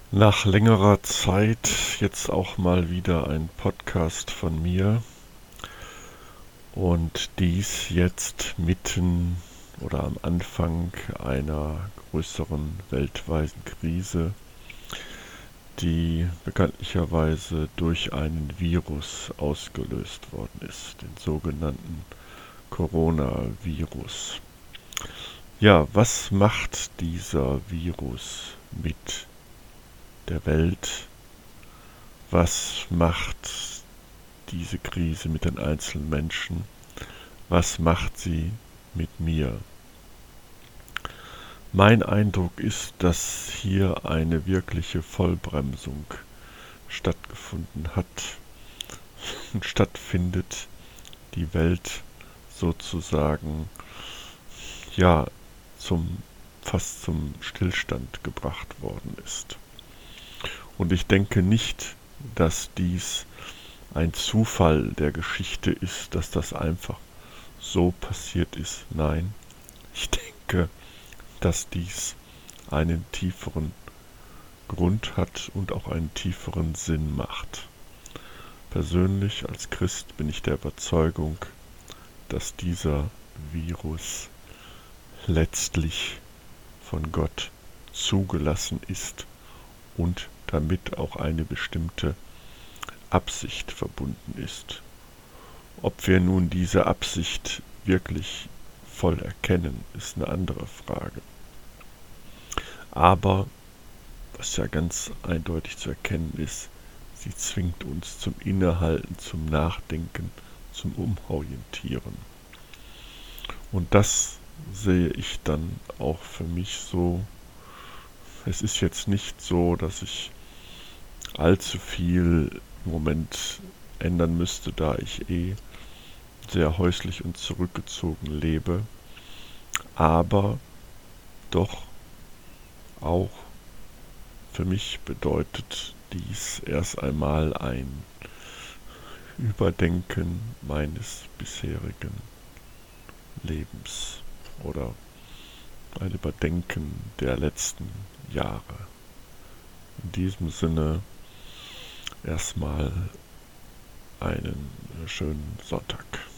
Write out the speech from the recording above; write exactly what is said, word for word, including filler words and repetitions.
Nach längerer Zeit jetzt auch mal wieder ein Podcast von mir und dies jetzt mitten oder am Anfang einer größeren weltweiten Krise, die bekanntlicherweise durch einen Virus ausgelöst worden ist, den sogenannten Coronavirus. Ja, was macht dieser Virus mit der Welt? Was macht diese Krise mit den einzelnen Menschen? Was macht sie mit mir? Mein Eindruck ist, dass hier eine wirkliche Vollbremsung stattgefunden hat und stattfindet, die Welt sozusagen ja zum fast zum Stillstand gebracht worden ist. Und ich denke nicht, dass dies ein Zufall der Geschichte ist, dass das einfach so passiert ist. Nein, ich denke, dass dies einen tieferen Grund hat und auch einen tieferen Sinn macht. Persönlich als Christ bin ich der Überzeugung, dass dieser Virus letztlich von Gott zugelassen ist und damit auch eine bestimmte Absicht verbunden ist. Ob wir nun diese Absicht wirklich voll erkennen, ist eine andere Frage. Aber was ja ganz eindeutig zu erkennen ist, sie zwingt uns zum Innehalten, zum Nachdenken, zum Umorientieren. Und das sehe ich dann auch für mich so. Es ist jetzt nicht so, dass ich allzu viel im Moment ändern müsste, da ich eh sehr häuslich und zurückgezogen lebe, aber doch auch für mich bedeutet dies erst einmal ein Überdenken meines bisherigen Lebens oder ein Überdenken der letzten Jahre. In diesem Sinne erstmal einen schönen Sonntag.